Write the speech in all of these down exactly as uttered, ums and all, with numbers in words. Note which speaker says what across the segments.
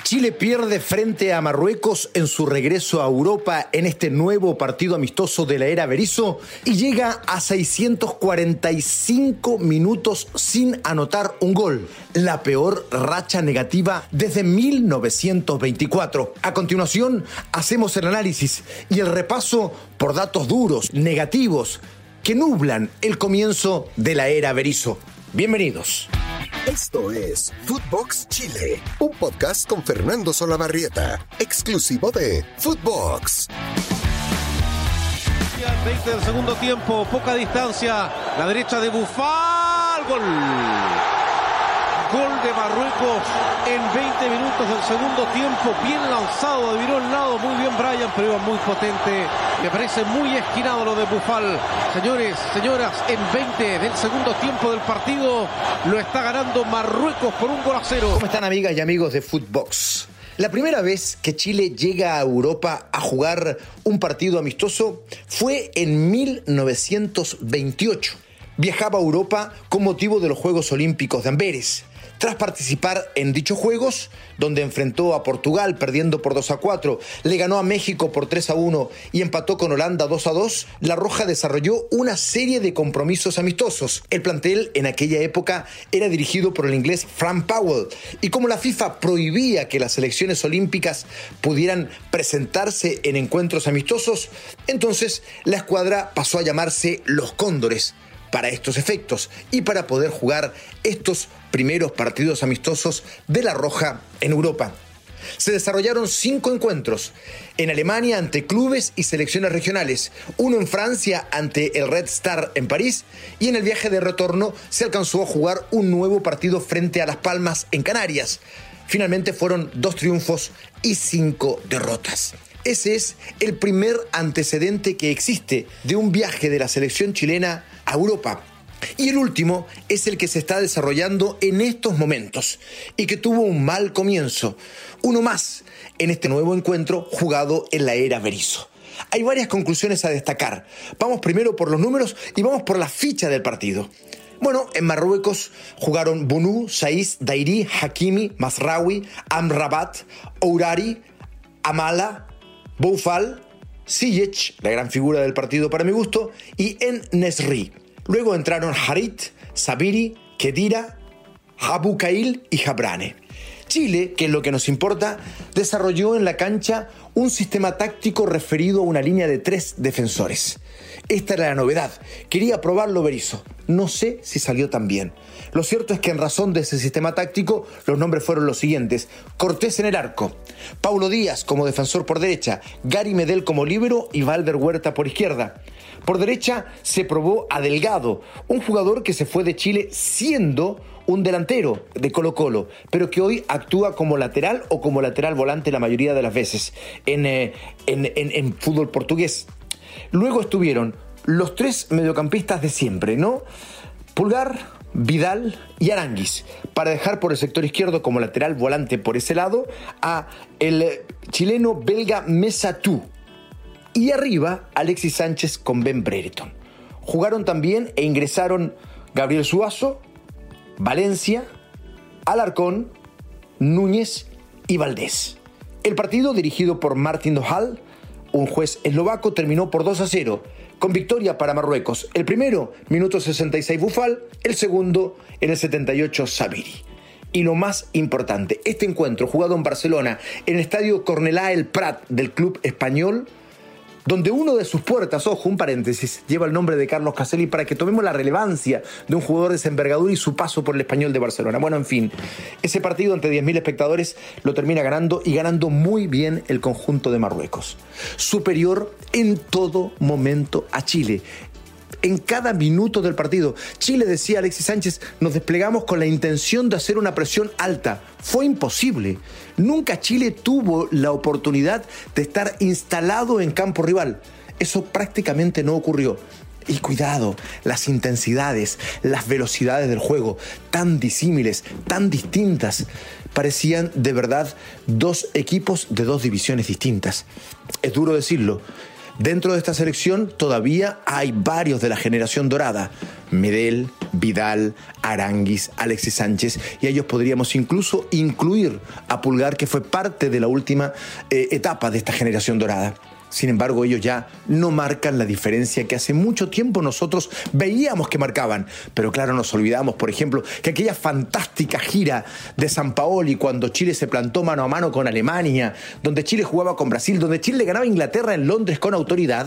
Speaker 1: Chile pierde frente a Marruecos en su regreso a Europa en este nuevo partido amistoso de la era Berizzo y llega a seiscientos cuarenta y cinco minutos sin anotar un gol. La peor racha negativa desde mil novecientos veinticuatro. A continuación, hacemos el análisis y el repaso por datos duros, negativos, que nublan el comienzo de la era Berizzo. Bienvenidos.
Speaker 2: Esto es Footbox Chile, un podcast con Fernando Solabarrieta, exclusivo de Footbox.
Speaker 3: veinte del segundo tiempo, poca distancia, la derecha de Boufal, gol. Gol de Marruecos en veinte minutos del segundo tiempo, bien lanzado, viró el lado, muy bien Brian, pero iba muy potente, me parece muy esquinado lo de Boufal. Señores, señoras, en veinte del segundo tiempo del partido, lo está ganando Marruecos por un gol a cero.
Speaker 1: ¿Cómo están, amigas y amigos de Footbox? La primera vez que Chile llega a Europa a jugar un partido amistoso fue en mil novecientos veintiocho. Viajaba a Europa con motivo de los Juegos Olímpicos de Amberes. Tras participar en dichos juegos, donde enfrentó a Portugal perdiendo por dos a cuatro, le ganó a México por tres a uno y empató con Holanda dos a dos, La Roja desarrolló una serie de compromisos amistosos. El plantel en aquella época era dirigido por el inglés Frank Powell, y como la FIFA prohibía que las selecciones olímpicas pudieran presentarse en encuentros amistosos, entonces la escuadra pasó a llamarse Los Cóndores para estos efectos y para poder jugar estos primeros partidos amistosos de La Roja en Europa. Se desarrollaron cinco encuentros: en Alemania ante clubes y selecciones regionales, uno en Francia ante el Red Star en París, y en el viaje de retorno se alcanzó a jugar un nuevo partido frente a Las Palmas en Canarias. Finalmente fueron dos triunfos y cinco derrotas. Ese es el primer antecedente que existe de un viaje de la selección chilena a Europa. Y el último es el que se está desarrollando en estos momentos y que tuvo un mal comienzo. Uno más en este nuevo encuentro jugado en la era Berizzo. Hay varias conclusiones a destacar. Vamos primero por los números y vamos por la ficha del partido. Bueno, en Marruecos jugaron Bounou, Saiz, Dairi, Hakimi, Masraoui, Amrabat, Ourari, Amala, Boufal, Ziyech, la gran figura del partido para mi gusto, y En-Nesyri. Luego entraron Harit, Sabiri, Khedira, Aboukail y Jabrane. Chile, que es lo que nos importa, desarrolló en la cancha un sistema táctico referido a una línea de tres defensores. Esta era la novedad. Quería probarlo Berizzo. No sé si salió tan bien. Lo cierto es que en razón de ese sistema táctico, los nombres fueron los siguientes: Cortés en el arco, Paulo Díaz como defensor por derecha, Gary Medel como líbero y Valder Huerta por izquierda. Por derecha se probó a Delgado, un jugador que se fue de Chile siendo un delantero de Colo-Colo, pero que hoy actúa como lateral o como lateral volante la mayoría de las veces en, eh, en, en, en fútbol portugués. Luego estuvieron los tres mediocampistas de siempre, ¿no? Pulgar, Vidal y Aránguiz, para dejar por el sector izquierdo como lateral volante por ese lado a el chileno belga Messatou. Y arriba, Alexis Sánchez con Ben Brereton. Jugaron también e ingresaron Gabriel Suazo, Valencia, Alarcón, Núñez y Valdés. El partido, dirigido por Martin Dohal, un juez eslovaco, terminó por dos a cero, con victoria para Marruecos. El primero, minuto sesenta y seis Boufal, el segundo, en el setenta y ocho Sabiri. Y lo más importante, este encuentro jugado en Barcelona, en el estadio Cornellà El Prat del club español, donde uno de sus puertas, ojo, un paréntesis, lleva el nombre de Carlos Caselli, para que tomemos la relevancia de un jugador de esa envergadura y su paso por el Español de Barcelona. Bueno, en fin, ese partido ante diez mil espectadores lo termina ganando, y ganando muy bien el conjunto de Marruecos. Superior en todo momento a Chile. En cada minuto del partido, Chile, decía Alexis Sánchez, nos desplegamos con la intención de hacer una presión alta. Fue imposible. Nunca Chile tuvo la oportunidad de estar instalado en campo rival. Eso prácticamente no ocurrió. Y cuidado, las intensidades, las velocidades del juego, tan disímiles, tan distintas, parecían de verdad dos equipos de dos divisiones distintas. Es duro decirlo. Dentro de esta selección todavía hay varios de la generación dorada: Medel, Vidal, Aranguis, Alexis Sánchez, y a ellos podríamos incluso incluir a Pulgar, que fue parte de la última eh, etapa de esta generación dorada. Sin embargo, ellos ya no marcan la diferencia que hace mucho tiempo nosotros veíamos que marcaban. Pero claro, nos olvidamos, por ejemplo, que aquella fantástica gira de Sampaoli cuando Chile se plantó mano a mano con Alemania, donde Chile jugaba con Brasil, donde Chile le ganaba a Inglaterra en Londres con autoridad,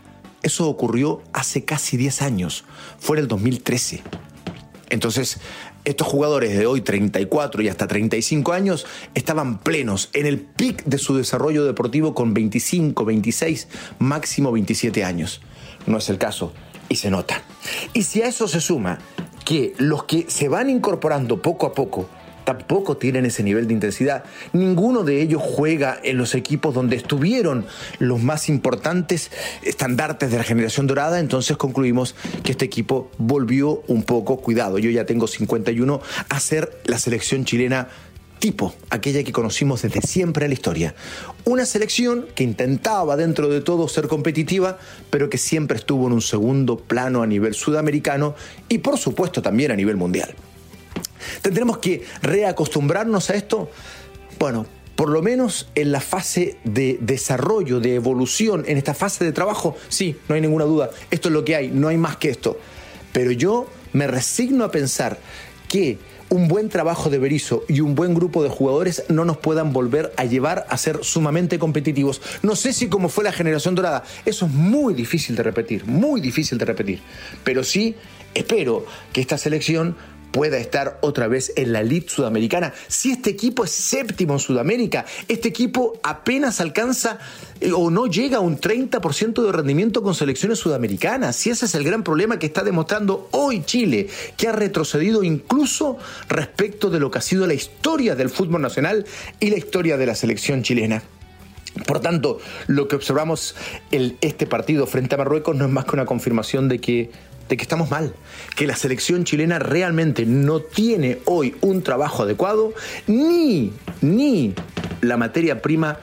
Speaker 1: eso ocurrió hace casi diez años, fue en el dos mil trece. Entonces, estos jugadores de hoy, treinta y cuatro y hasta treinta y cinco años, estaban plenos, en el pic de su desarrollo deportivo con veinticinco, veintiséis, máximo veintisiete años. No es el caso y se nota. Y si a eso se suma que los que se van incorporando poco a poco tampoco tienen ese nivel de intensidad, ninguno de ellos juega en los equipos donde estuvieron los más importantes estandartes de la generación dorada, entonces concluimos que este equipo volvió un poco, cuidado, yo ya tengo cincuenta y uno, a ser la selección chilena tipo, aquella que conocimos desde siempre en la historia. Una selección que intentaba dentro de todo ser competitiva, pero que siempre estuvo en un segundo plano a nivel sudamericano y por supuesto también a nivel mundial. ¿Tendremos que reacostumbrarnos a esto? Bueno, por lo menos en la fase de desarrollo, de evolución, en esta fase de trabajo, sí, no hay ninguna duda. Esto es lo que hay, no hay más que esto. Pero yo me resigno a pensar que un buen trabajo de Berizzo y un buen grupo de jugadores no nos puedan volver a llevar a ser sumamente competitivos. No sé si como fue la generación dorada, eso es muy difícil de repetir, muy difícil de repetir. Pero sí espero que esta selección pueda estar otra vez en la elite sudamericana. Si este equipo es séptimo en Sudamérica, este equipo apenas alcanza eh, o no llega a un treinta por ciento de rendimiento con selecciones sudamericanas. Si ese es el gran problema que está demostrando hoy Chile, que ha retrocedido incluso respecto de lo que ha sido la historia del fútbol nacional y la historia de la selección chilena. Por tanto, lo que observamos en este partido frente a Marruecos no es más que una confirmación de que de que estamos mal, que la selección chilena realmente no tiene hoy un trabajo adecuado, ni, ni la materia prima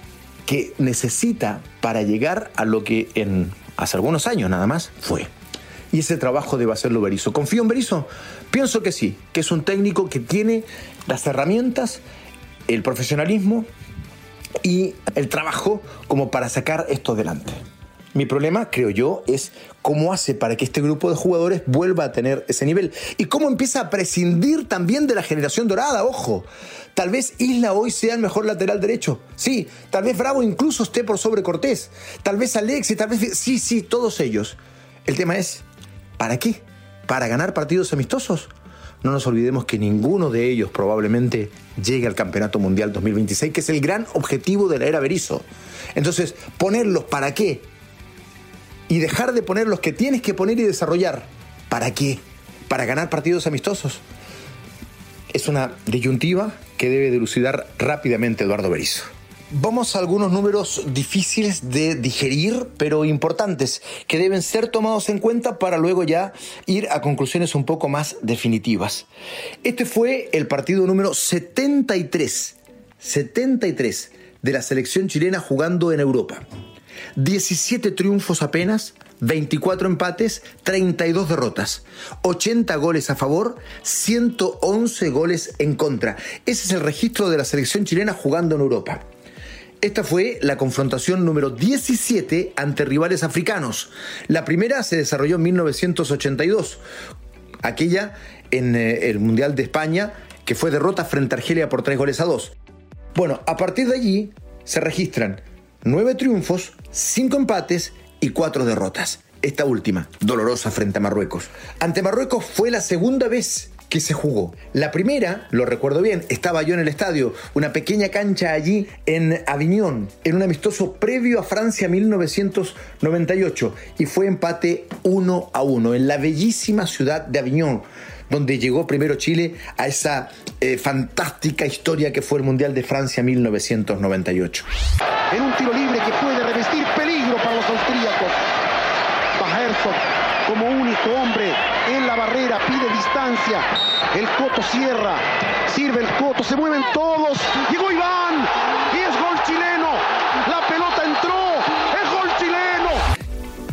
Speaker 1: que necesita para llegar a lo que en hace algunos años nada más fue. Y ese trabajo debe hacerlo Berizzo. ¿Confío en Berizzo? Pienso que sí, que es un técnico que tiene las herramientas, el profesionalismo y el trabajo como para sacar esto adelante. Mi problema, creo yo, es cómo hace para que este grupo de jugadores vuelva a tener ese nivel. Y cómo empieza a prescindir también de la generación dorada, ojo. Tal vez Isla hoy sea el mejor lateral derecho. Sí, tal vez Bravo incluso esté por sobre Cortés. Tal vez Alexis, tal vez... Sí, sí, todos ellos. El tema es, ¿para qué? ¿Para ganar partidos amistosos? No nos olvidemos que ninguno de ellos probablemente llegue al Campeonato Mundial dos mil veintiséis, que es el gran objetivo de la era Berizzo. Entonces, ¿ponerlos para qué? Y dejar de poner los que tienes que poner y desarrollar. ¿Para qué? ¿Para ganar partidos amistosos? Es una disyuntiva que debe dilucidar rápidamente Eduardo Berizzo. Vamos a algunos números difíciles de digerir, pero importantes, que deben ser tomados en cuenta para luego ya ir a conclusiones un poco más definitivas. Este fue el partido número setenta y tres, setenta y tres de la selección chilena jugando en Europa. diecisiete triunfos apenas, veinticuatro empates, treinta y dos derrotas, ochenta goles a favor, ciento once goles en contra. Ese es el registro de la selección chilena jugando en Europa. Esta fue la confrontación número diecisiete ante rivales africanos. La primera se desarrolló en mil novecientos ochenta y dos, aquella en eh, el Mundial de España, que fue derrota frente a Argelia por tres goles a dos. Bueno, a partir de allí se registran nueve triunfos, cinco empates y cuatro derrotas. Esta última, dolorosa frente a Marruecos. Ante Marruecos fue la segunda vez que se jugó. La primera, lo recuerdo bien, estaba yo en el estadio, una pequeña cancha allí en Aviñón, en un amistoso previo a Francia mil novecientos noventa y ocho, y fue empate uno a uno en la bellísima ciudad de Aviñón, donde llegó primero Chile a esa eh, fantástica historia que fue el Mundial de Francia mil novecientos noventa y ocho.
Speaker 4: En un tiro libre que puede revestir peligro para los austríacos. Va Herzog como único hombre en la barrera, pide distancia. El Coto cierra, sirve el Coto, se mueven todos. Llegó Iván y es gol chileno. La pelota entró, es gol chileno.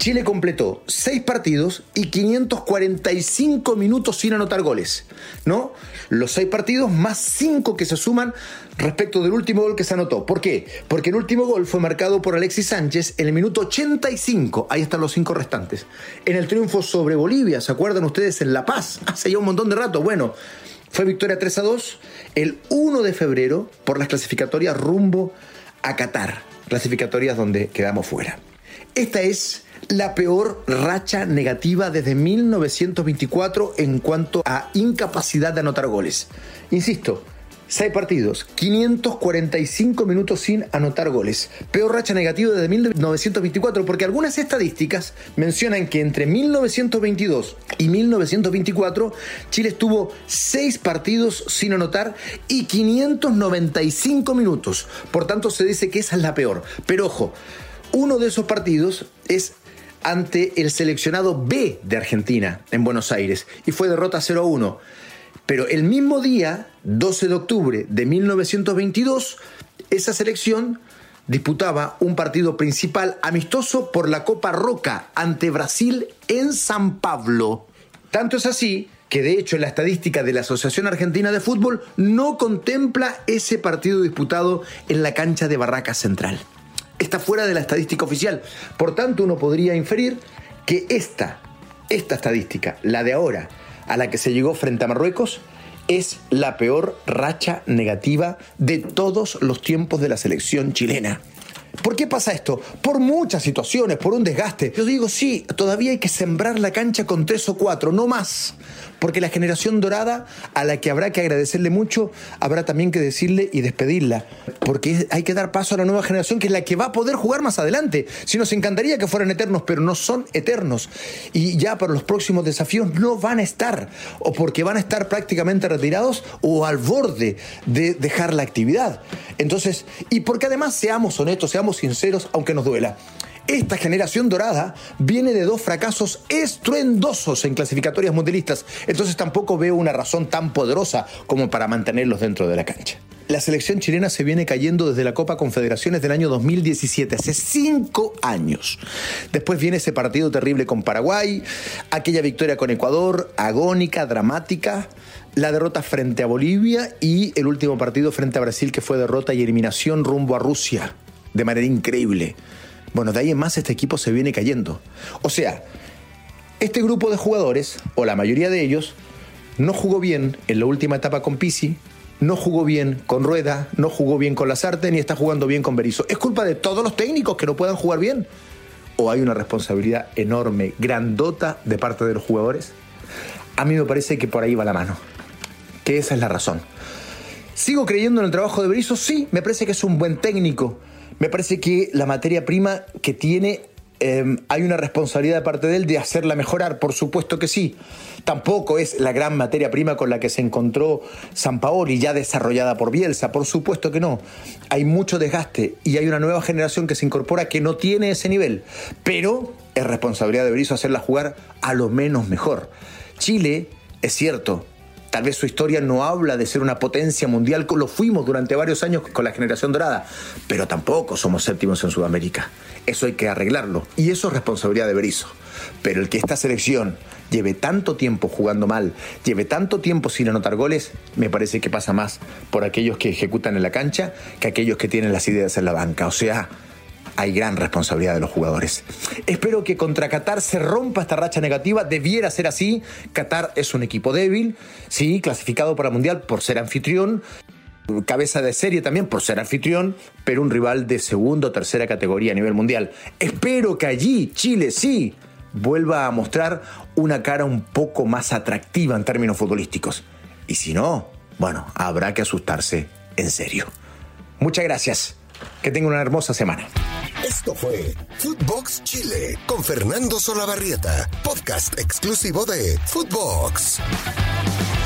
Speaker 1: Chile completó seis partidos y quinientos cuarenta y cinco minutos sin anotar goles, ¿no? Los seis partidos más cinco que se suman respecto del último gol que se anotó. ¿Por qué? Porque el último gol fue marcado por Alexis Sánchez en el minuto ochenta y cinco. Ahí están los cinco restantes. En el triunfo sobre Bolivia, ¿se acuerdan ustedes? En La Paz, hace ya un montón de rato. Bueno, fue victoria tres a dos el primero de febrero por las clasificatorias rumbo a Qatar. Clasificatorias donde quedamos fuera. Esta es la peor racha negativa desde mil novecientos veinticuatro en cuanto a incapacidad de anotar goles. Insisto, seis partidos, quinientos cuarenta y cinco minutos sin anotar goles. Peor racha negativa desde mil novecientos veinticuatro, porque algunas estadísticas mencionan que entre mil novecientos veintidós y mil novecientos veinticuatro Chile estuvo seis partidos sin anotar y quinientos noventa y cinco minutos. Por tanto, se dice que esa es la peor. Pero ojo, uno de esos partidos es ante el seleccionado B de Argentina en Buenos Aires y fue derrota cero a uno. Pero el mismo día, doce de octubre de mil novecientos veintidós, esa selección disputaba un partido principal amistoso por la Copa Roca ante Brasil en San Pablo. Tanto es así que de hecho la estadística de la Asociación Argentina de Fútbol no contempla ese partido disputado en la cancha de Barraca Central. Está fuera de la estadística oficial. Por tanto, uno podría inferir que esta, esta estadística, la de ahora, a la que se llegó frente a Marruecos, es la peor racha negativa de todos los tiempos de la selección chilena. ¿Por qué pasa esto? Por muchas situaciones, por un desgaste. Yo digo, sí, todavía hay que sembrar la cancha con tres o cuatro, no más. Porque la generación dorada, a la que habrá que agradecerle mucho, habrá también que decirle y despedirla. Porque hay que dar paso a la nueva generación, que es la que va a poder jugar más adelante. Si nos encantaría que fueran eternos, pero no son eternos. Y ya para los próximos desafíos no van a estar. O porque van a estar prácticamente retirados o al borde de dejar la actividad. Entonces, y porque además seamos honestos, seamos sinceros, aunque nos duela. Esta generación dorada viene de dos fracasos estruendosos en clasificatorias mundialistas, entonces tampoco veo una razón tan poderosa como para mantenerlos dentro de la cancha. La selección chilena se viene cayendo desde la Copa Confederaciones del año dos mil diecisiete, hace cinco años. Después viene ese partido terrible con Paraguay, aquella victoria con Ecuador, agónica, dramática, la derrota frente a Bolivia y el último partido frente a Brasil, que fue derrota y eliminación rumbo a Rusia, de manera increíble. Bueno, de ahí en más este equipo se viene cayendo. O sea, este grupo de jugadores, o la mayoría de ellos, no jugó bien en la última etapa con Pizzi, no jugó bien con Rueda, no jugó bien con Lasarte, ni está jugando bien con Berizzo. ¿Es culpa de todos los técnicos que no puedan jugar bien? ¿O hay una responsabilidad enorme, grandota de parte de los jugadores? A mí me parece que por ahí va la mano, que esa es la razón. ¿Sigo creyendo en el trabajo de Berizzo? Sí, me parece que es un buen técnico. Me parece que la materia prima que tiene, eh, hay una responsabilidad de parte de él de hacerla mejorar, por supuesto que sí. Tampoco es la gran materia prima con la que se encontró Sampaoli, ya desarrollada por Bielsa, por supuesto que no. Hay mucho desgaste y hay una nueva generación que se incorpora que no tiene ese nivel, pero es responsabilidad de Berizzo hacerla jugar a lo menos mejor. Chile, es cierto, tal vez su historia no habla de ser una potencia mundial, lo fuimos durante varios años con la generación dorada, pero tampoco somos séptimos en Sudamérica. Eso hay que arreglarlo, y eso es responsabilidad de Berizzo. Pero el que esta selección lleve tanto tiempo jugando mal, lleve tanto tiempo sin anotar goles, me parece que pasa más por aquellos que ejecutan en la cancha que aquellos que tienen las ideas en la banca. O sea, hay gran responsabilidad de los jugadores. Espero que contra Qatar se rompa esta racha negativa. Debiera ser así. Qatar es un equipo débil, sí, clasificado para el Mundial por ser anfitrión, cabeza de serie también por ser anfitrión, pero un rival de segunda o tercera categoría a nivel mundial. Espero que allí Chile sí vuelva a mostrar una cara un poco más atractiva en términos futbolísticos. Y si no, bueno, habrá que asustarse en serio. Muchas gracias. Que tengan una hermosa semana.
Speaker 2: Esto fue Footbox Chile con Fernando Solabarrieta, podcast exclusivo de Footbox.